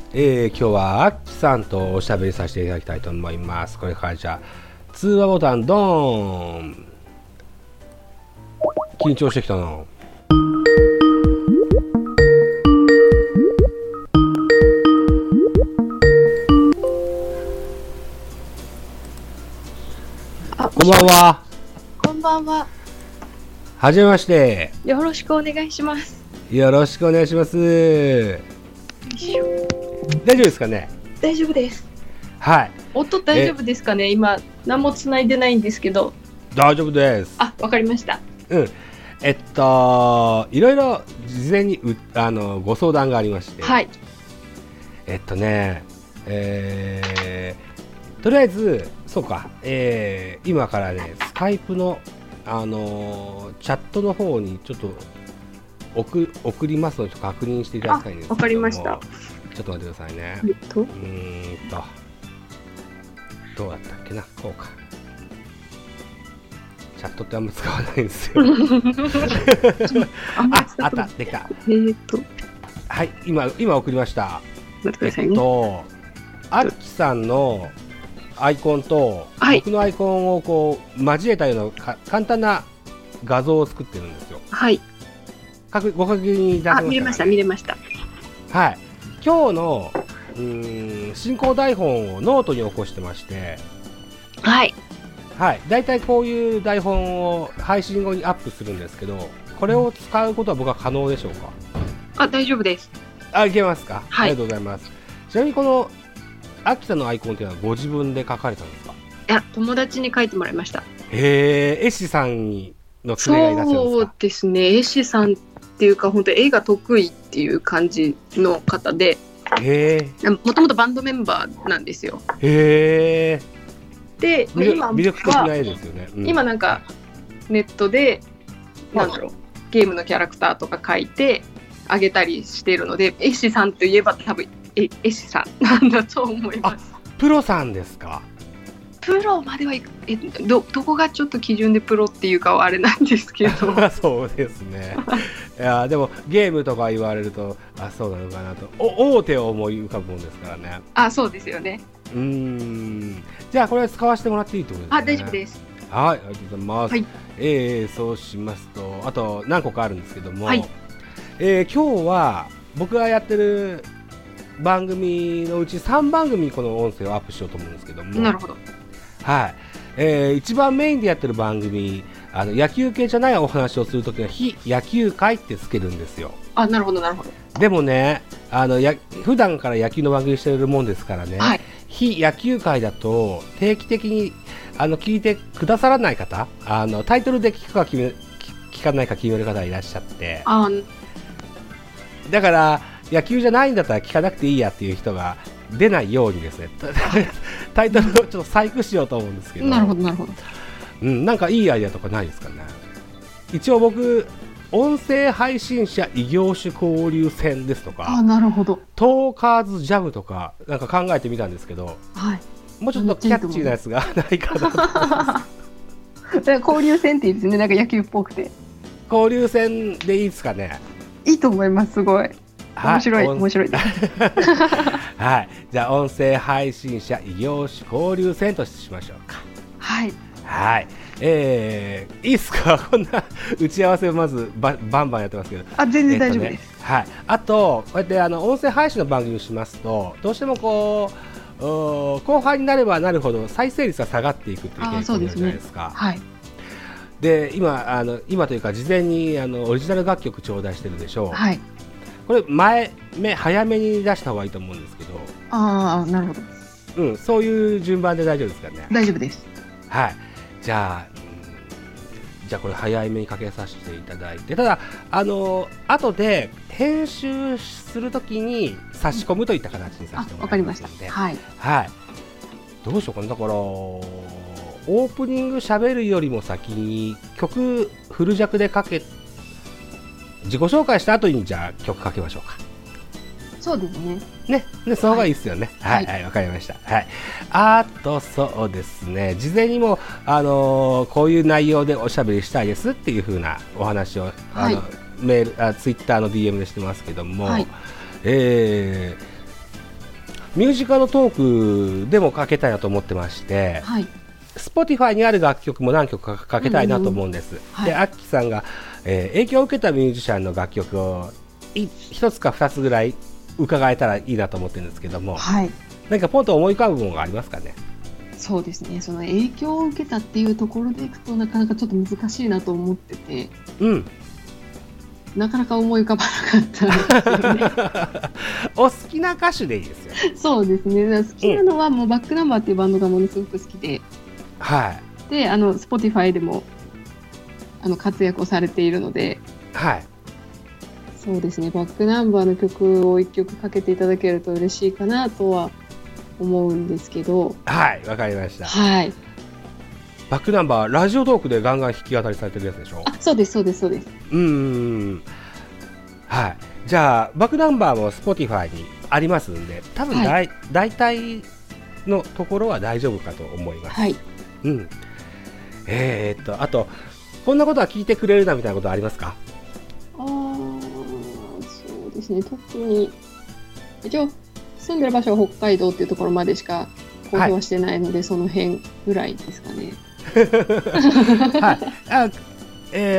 今日はアッキさんとおしゃべりさせていただきたいと思います。これからじゃあ通話ボタンドーン。緊張してきたな。こんばんは。 こんばんは。 はじめまして。 よろしくお願いします。 よろしくお願いします。大丈夫ですかね。 大丈夫です。 はい。 音大丈夫ですかね。今何も繋いでないんですけど。 大丈夫です。 あ、わかりました。 うん。いろいろ事前にご相談がありまして。 はい。 とりあえずそうか、今からねスカイプのチャットの方にちょっと送りますので確認していただきたいんですけども。 わかりました。 ちょっと待ってくださいね。どうだったっけな。こうか。チャットってあんま使わないんですよ。あった、できた。はい、今送りました。 待ってくださいね。 アッキさんのアイコンと、はい、僕のアイコンをこう交えたような簡単な画像を作ってるんですよ。 はい。 ご確認いただけましたか？ 見れました。 はい。今日の進行台本をノートに起こしてまして、 はい。 はい。だいたいこういう台本を配信後にアップするんですけど、これを使うことは僕は可能でしょうか？ 大丈夫です。 いけますか？ はい。 ありがとうございます。ちなみにこのアキさんのアイコンっていうのはご自分で描かれたんですか？ いや、友達に描いてもらいました。 絵師さんのつながりがいらっしゃるんですか？ そうですね。絵師さんっていうか本当絵が得意っていう感じの方で、もともとバンドメンバーなんですよ。 で、 今魅力的な絵ですよね。 今なんかネットでゲームのキャラクターとか描いてあげたりしているので、絵師さんといえば多分絵師さんなんだと思います。 プロさんですか？ プロまではどこがちょっと基準でプロっていうかはあれなんですけど。 そうですね。いやでもゲームとか言われるとそうなのかなと大手を思い浮かぶもんですからね。 そうですよね。 じゃあこれ使わせてもらっていいってことですね。 大丈夫です。 はい、ありがとうございます。はい、そうしますとあと何個かあるんですけども、はい、今日は僕がやってる番組のうち3番組この音声をアップしようと思うんですけども。 なるほど。 はい。一番メインでやってる番組、野球系じゃないお話をするときは非野球界ってつけるんですよ。 なるほどなるほど。 でもね、普段から野球の番組してるもんですからね、はい、非野球界だと定期的に聞いてくださらない方、タイトルで聞くか聞かないか決める方がいらっしゃって、だから野球じゃないんだったら聞かなくていいやっていう人が出ないようにですねタイトルをちょっと細工しようと思うんですけど。 なるほどなるほど。 なんかいいアイデアとかないですかね。一応僕音声配信者異業種交流戦ですとか、 なるほど、 トーカーズジャムとかなんか考えてみたんですけど、 はい、 もうちょっとキャッチーなやつがないかなと思います。 交流戦っていいですね。なんか野球っぽくて交流戦でいいですかね。 いいと思います。すごい面白い、面白いはい、じゃあ音声配信者異業種交流戦としましょうか。 はいはい、いいっすか？こんな打ち合わせをまずバンバンやってますけど。 全然大丈夫です。 はい、あとこうやって音声配信の番組をしますとどうしてもこう後半になればなるほど再生率が下がっていくという傾向じゃないですか。 はい。 で今というか事前にオリジナル楽曲頂戴してるでしょう。 はい。 これ早めに出した方がいいと思うんですけど。 なるほど。 そういう順番で大丈夫ですかね。 大丈夫です。 はい。じゃあこれ早めにかけさせていただいて、ただ後で編集するときに差し込むといった形にさせてもらいますので。 はい。 はい。どうしようかな。だからオープニング喋るよりも先に曲フル弱で自己紹介した後にじゃあ曲かけましょうか。 そうですね。 ね、その方がいいですよね。はい、はい、わかりました。はい。あとそうですね。事前にもこういう内容でおしゃべりしたいですっていう風なお話をメールツイッターの DM でしてますけども、はい、 ミュージカルトークでもかけたいなと思ってまして、 はい、 Spotify にある楽曲も何曲かかけたいなと思うんです。で、アッキーさんが、影響を受けたミュージシャンの楽曲を1つか2つぐらい伺えたらいいなと思ってるんですけども、はい、何かポンと思い浮かぶものがありますかね。 そうですね、その影響を受けたっていうところでいくとなかなかちょっと難しいなと思ってて、うん、なかなか思い浮かばなかったんですよね。 お好きな歌手でいいですよ。 そうですね、好きなのはもうバックナンバーっていうバンドがものすごく好きで、はい、でSpotify でも活躍をされているので、はい、そうですね、バックナンバーの曲を1曲かけていただけると嬉しいかなとは思うんですけど。 はい、わかりました。 はい。 バックナンバーラジオトークでガンガン弾き語りされてるやつでしょ。 あ、そうですそうですそうです。 はい。じゃあバックナンバーも Spotify にありますんで、多分大体のところは大丈夫かと思います。はい。うん。あとこんなことは聞いてくれるなみたいなことはありますか。 そうですね、特に一応住んでる場所は北海道っていうところまでしか公表はしてないので、はい、その辺ぐらいですかね。 はい、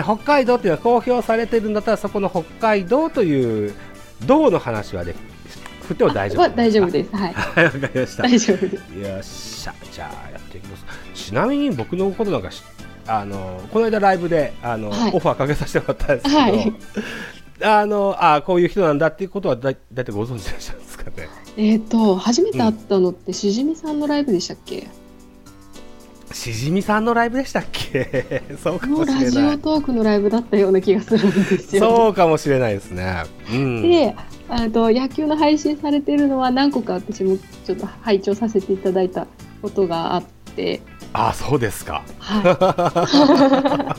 北海道っていうのは公表されてるんだったら、そこの北海道という道の話はで振っても大丈夫ですか。 大丈夫です。はい。 はい、わかりました。 大丈夫です。 よっしゃ、じゃあやっていきます。ちなみに僕のことなんかこの間ライブではい、オファーかけさせてもらったんですけど、はい、こういう人なんだっていうことはだいたいご存知でしたんですかね。 初めて会ったのってしじみさんのライブでしたっけ。 しじみさんのライブでしたっけ。そうかもしれない。 ラジオトークのライブだったような気がするんですよ。 そうかもしれないですね。うん、 で、野球の配信されているのは何個か私もちょっと拝聴させていただいたことがあって。 あ、そうですか。 はい。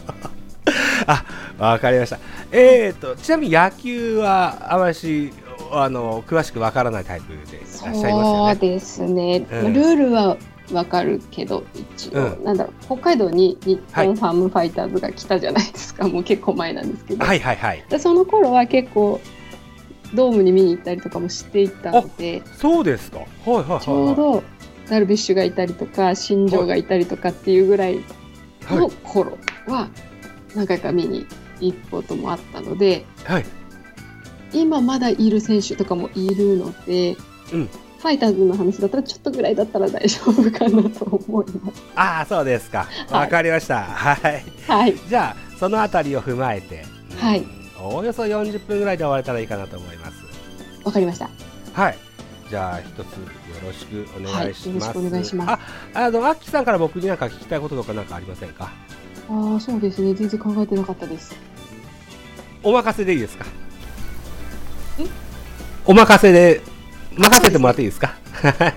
あ、わかりました。ちなみに野球はあまり詳しくわからないタイプでいらっしゃいますよね。 そうですね。ルールはわかるけど、一応、なんだろう、北海道に日本ファームファイターズが来たじゃないですか。もう結構前なんですけど。はいはいはい。その頃は結構ドームに見に行ったりとかもしていたので。 そうですか。はいはいはい。 ちょうどダルビッシュがいたりとか新庄がいたりとかっていうぐらいの頃は何回か見に行くこともあったので、はい、今まだいる選手とかもいるので、うん、ファイターズの話だったらちょっとぐらいだったら大丈夫かなと思います。 ああ、そうですか。わかりました。はい。はい。じゃあそのあたりを踏まえて、はい、およそ40分ぐらいで終われたらいいかなと思います。 わかりました。 はい。じゃあ一つよろしくお願いします。 はい、よろしくお願いします。 アッキーさんから僕に何か聞きたいこととか何かありませんか。 そうですね。全然考えてなかったです。 お任せでいいですか。お任せで任せてもらっていいですか。わか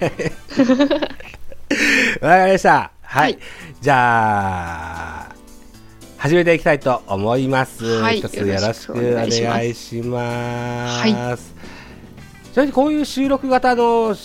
りました。はい。じゃあ始めていきたいと思います。はい、一つよろしくお願いします。はい。ちなみにこういう収録型の音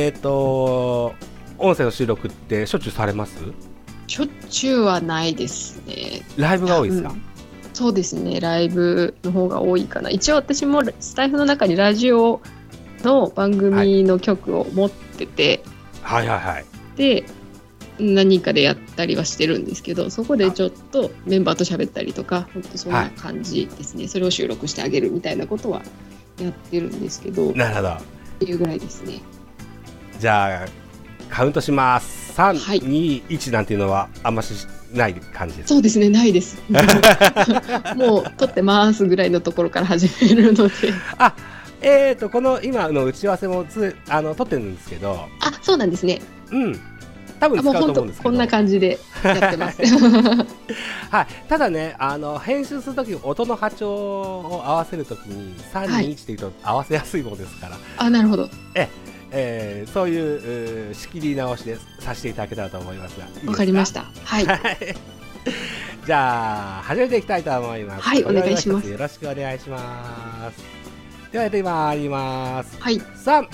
声の収録ってしょっちゅうされます？ しょっちゅうはないですね。 ライブが多いですか？ そうですね、ライブの方が多いかな。一応私もスタイフの中にラジオの番組の曲を持ってて、はい、はいはいはい。で、何人かでやったりはしてるんですけど、そこでちょっとメンバーと喋ったりとか、本当そんな感じですね、はい。それを収録してあげるみたいなことはやってるんですけど。 なるほど。 っていうぐらいですね。 じゃあカウントします。3、はい、2、1なんていうのはあんましない感じです。 そうですね、ないです。もう撮ってますぐらいのところから始めるので。 あ、この今の打ち合わせも撮ってるんですけど。 あ、そうなんですね。 うん。多分使うと思うんですけど。 こんな感じでやってます。 はい。ただね、編集するとき音の波長を合わせるときに3、2、1っていうと合わせやすいものですから。 あ、なるほど。 そういう仕切り直しでさせていただけたらと思いますが。 わかりました。はい。 じゃあ始めていきたいと思います。 はい、お願いします。 よろしくお願いします。ではやってまいります。 はい。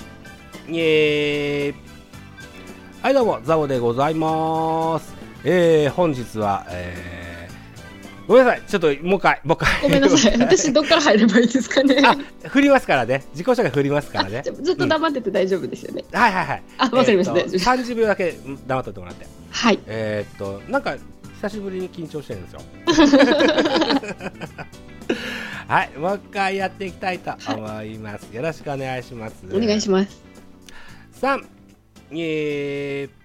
3、2、はい、どうもザボでございます。本日は、 ごめんなさい、ちょっともう一回。 ごめんなさい、私どっから入ればいいですかね。 振りますからね、自己紹介振りますからね。 ずっと黙ってて大丈夫ですよね。 はいはいはい。 わかりました。 30秒だけ黙っててもらって。 はい。 なんか久しぶりに緊張してるんですよ。はい、もう一回やっていきたいと思います。よろしくお願いします。 お願いします。 3、2、